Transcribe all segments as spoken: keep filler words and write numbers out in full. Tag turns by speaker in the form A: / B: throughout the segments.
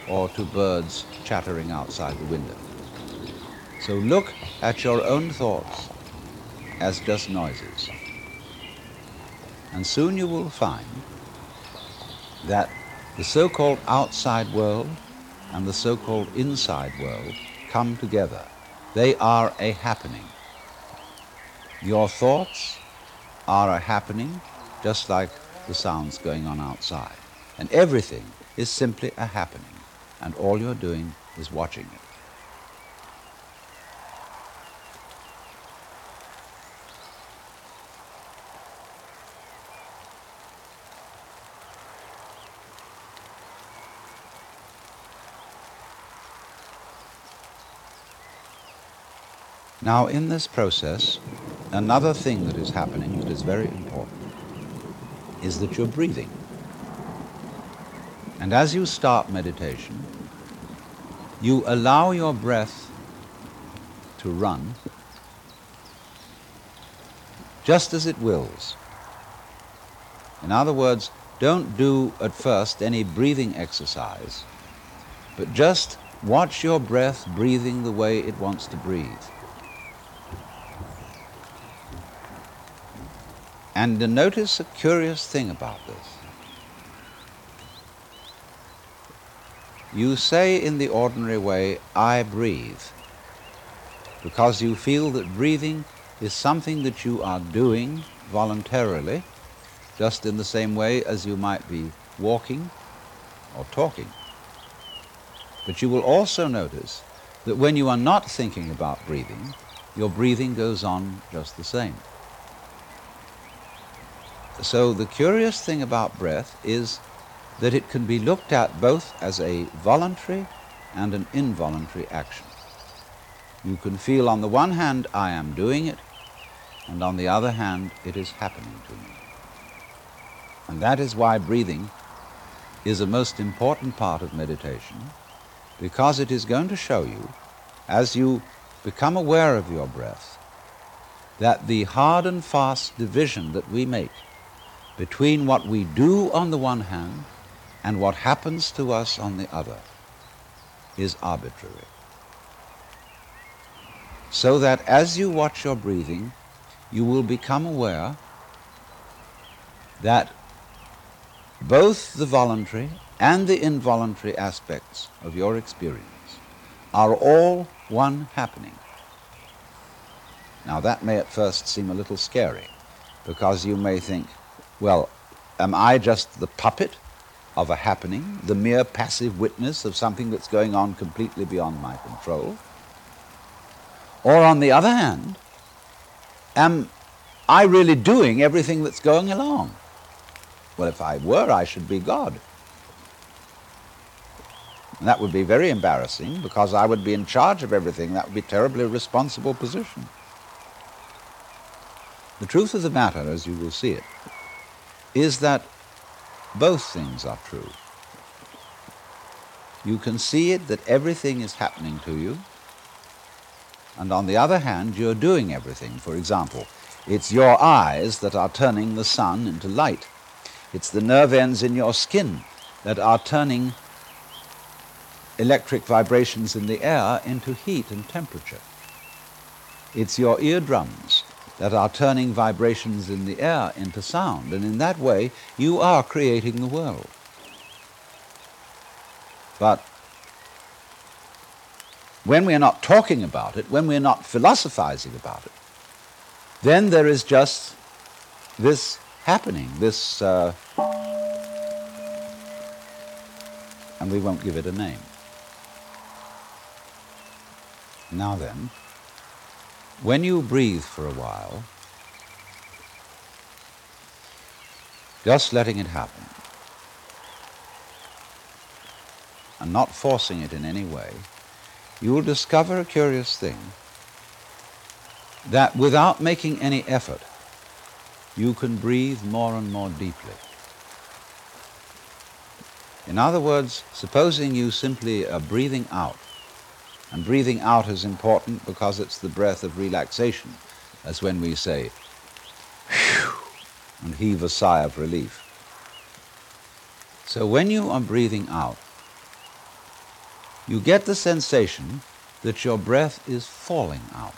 A: or to birds chattering outside the window. So look at your own thoughts as just noises. And soon you will find that the so-called outside world and the so-called inside world come together. They are a happening. Your thoughts are a happening, just like the sounds going on outside. And everything is simply a happening, and all you're doing is watching it. Now, in this process, another thing that is happening that is very important is that you're breathing. And as you start meditation, you allow your breath to run just as it wills. In other words, don't do at first any breathing exercise, but just watch your breath breathing the way it wants to breathe. And notice a curious thing about this. You say in the ordinary way, I breathe, because you feel that breathing is something that you are doing voluntarily, just in the same way as you might be walking or talking. But you will also notice that when you are not thinking about breathing, your breathing goes on just the same. So the curious thing about breath is that it can be looked at both as a voluntary and an involuntary action. You can feel on the one hand, I am doing it, and on the other hand, it is happening to me. And that is why breathing is a most important part of meditation, because it is going to show you, as you become aware of your breath, that the hard and fast division that we make between what we do on the one hand and what happens to us on the other is arbitrary. So that as you watch your breathing, you will become aware that both the voluntary and the involuntary aspects of your experience are all one happening. Now that may at first seem a little scary, because you may think, well, am I just the puppet of a happening, the mere passive witness of something that's going on completely beyond my control? Or on the other hand, am I really doing everything that's going along? Well, if I were, I should be God. And that would be very embarrassing, because I would be in charge of everything. That would be a terribly responsible position. The truth of the matter, as you will see it, is that both things are true. You can see it that everything is happening to you, and on the other hand, you're doing everything. For example, it's your eyes that are turning the sun into light. It's the nerve ends in your skin that are turning electric vibrations in the air into heat and temperature. It's your eardrums that are turning vibrations in the air into sound, and in that way you are creating the world. But when we are not talking about it, when we are not philosophizing about it, then there is just this happening, this, uh, and we won't give it a name. Now then, when you breathe for a while, just letting it happen, and not forcing it in any way, you will discover a curious thing, that without making any effort, you can breathe more and more deeply. In other words, supposing you simply are breathing out, and breathing out is important because it's the breath of relaxation, as when we say, whew, and heave a sigh of relief. So when you are breathing out, you get the sensation that your breath is falling out.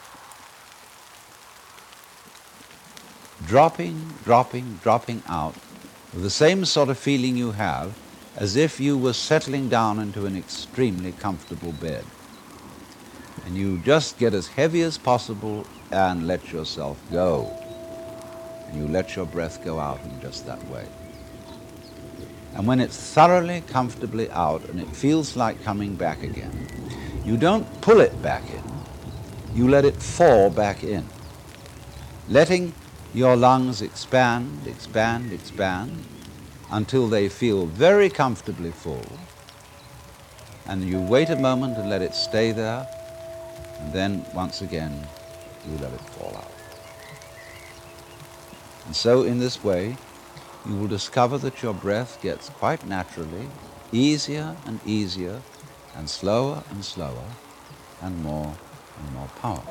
A: Dropping, dropping, dropping out with the same sort of feeling you have as if you were settling down into an extremely comfortable bed. And you just get as heavy as possible and let yourself go. And you let your breath go out in just that way. And when it's thoroughly, comfortably out and it feels like coming back again, you don't pull it back in, you let it fall back in, letting your lungs expand, expand, expand, until they feel very comfortably full. And you wait a moment and let it stay there, and then once again, you let it fall out. And so in this way, you will discover that your breath gets quite naturally easier and easier, and slower and slower, and more and more powerful.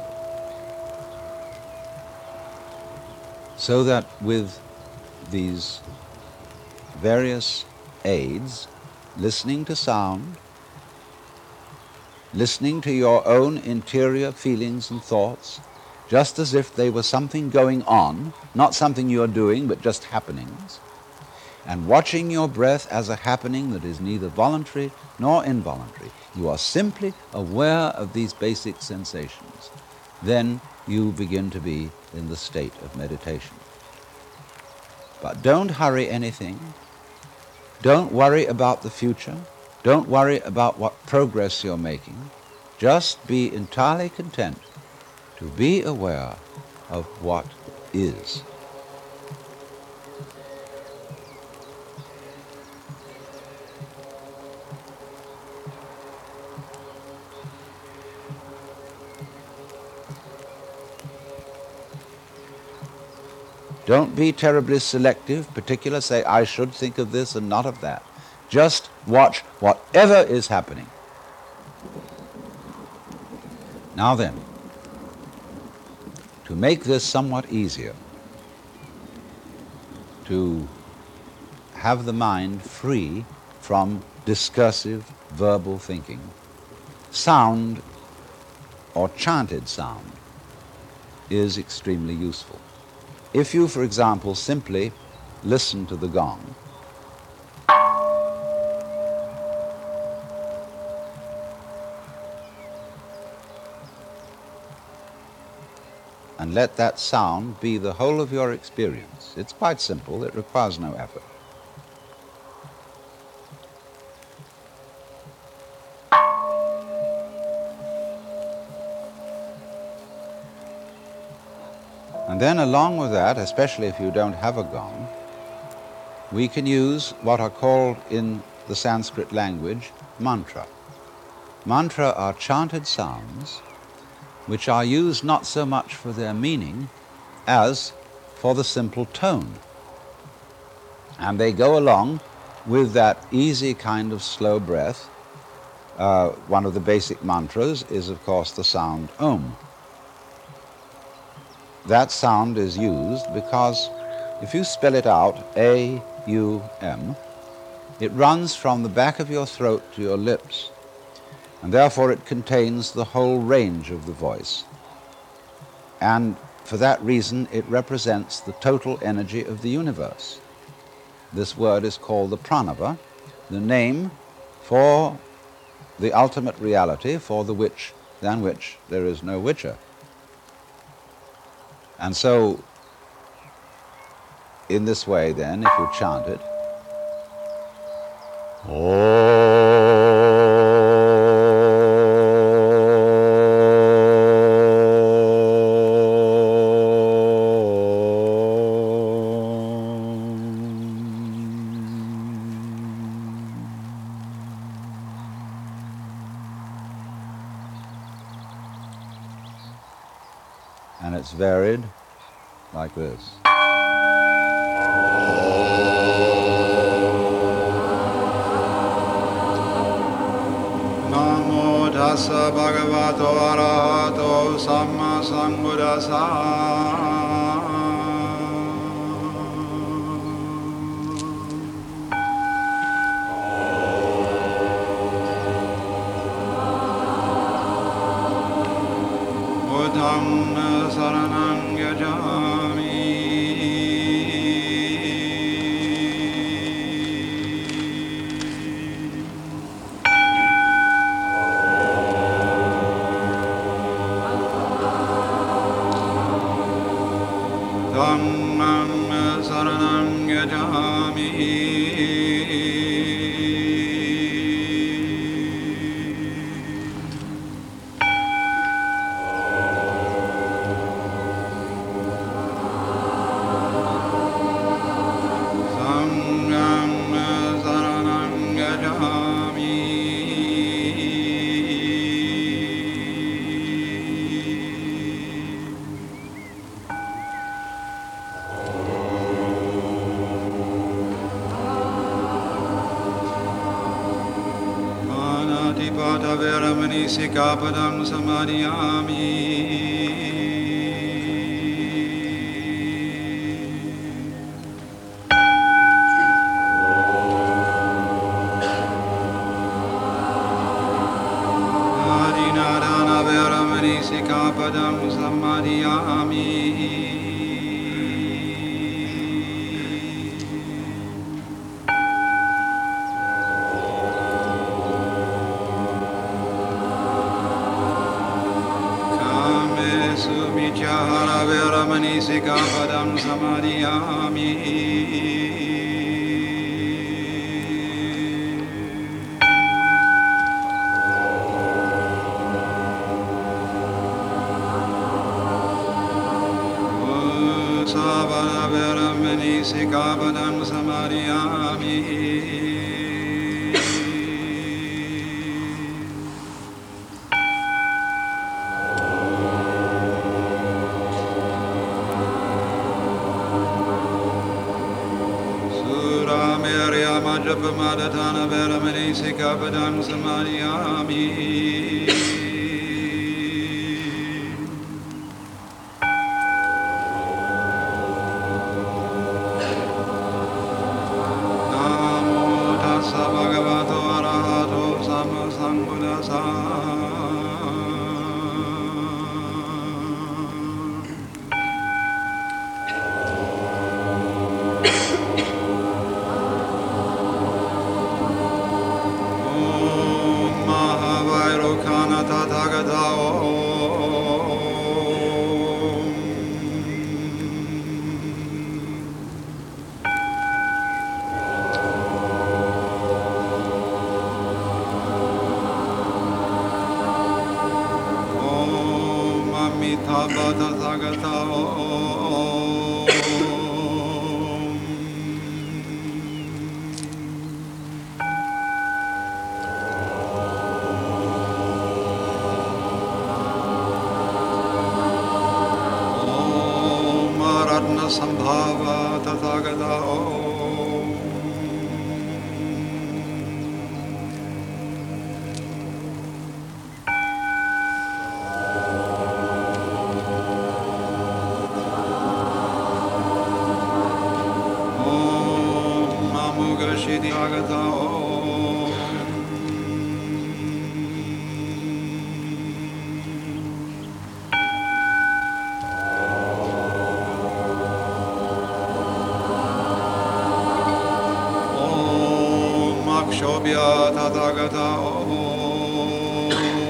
A: So that with these various aids, listening to sound, listening to your own interior feelings and thoughts, just as if they were something going on, not something you're doing, but just happenings, and watching your breath as a happening that is neither voluntary nor involuntary. You are simply aware of these basic sensations. Then you begin to be in the state of meditation. But don't hurry anything. Don't worry about the future. Don't worry about what progress you're making. Just be entirely content to be aware of what is. Don't be terribly selective, particular, say, I should think of this and not of that. Just watch whatever is happening. Now then, to make this somewhat easier, to have the mind free from discursive, verbal thinking, sound or chanted sound is extremely useful. If you, for example, simply listen to the gong, and let that sound be the whole of your experience. It's quite simple, it requires no effort. And then along with that, especially if you don't have a gong, we can use what are called in the Sanskrit language mantra. Mantra are chanted sounds which are used not so much for their meaning as for the simple tone. And they go along with that easy kind of slow breath. Uh, one of the basic mantras is, of course, the sound Om. That sound is used because if you spell it out, A U M, it runs from the back of your throat to your lips, and therefore it contains the whole range of the voice. And for that reason, it represents the total energy of the universe. This word is called the pranava, the name for the ultimate reality, for the which, than which there is no whicher. And so, in this way then, if you chant it, and it's varied like this. Namo tassa bhagavato arahato samma sambuddhassa. Dhamma saranam gacchami. Dhammam saranam gacchami. Veramani Sikapadam Samadhiyami. Adinadana Veramani Sikapadam Samadhiyami. Sumicchara Veramani Sikapadam Samadhiyami. Savana Veramani Sikapadam Samadhiyami. Japamadhatana Veramani Sikapadam Samadhiyami. Namo Tassa Bhagavato Arahato Sama Sambuddhassa. Sambhava Tathagata Om. Om Namuga Shidi Agata Om. Shobhya Tathagata Om.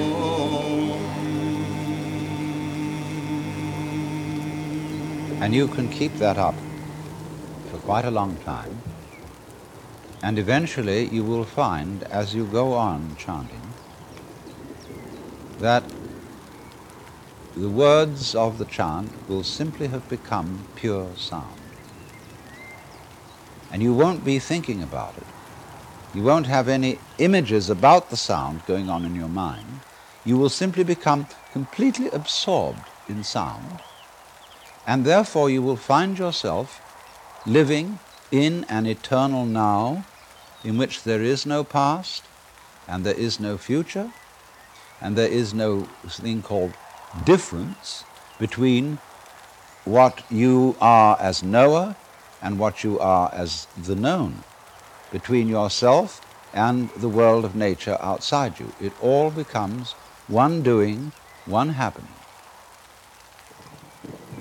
A: And you can keep that up for quite a long time, and eventually you will find, as you go on chanting, that the words of the chant will simply have become pure sound. And you won't be thinking about it. You won't have any images about the sound going on in your mind. You will simply become completely absorbed in sound, and therefore you will find yourself living in an eternal now in which there is no past, and there is no future, and there is no thing called difference between what you are as knower and what you are as the known, between yourself and the world of nature outside you. It all becomes one doing, one happening.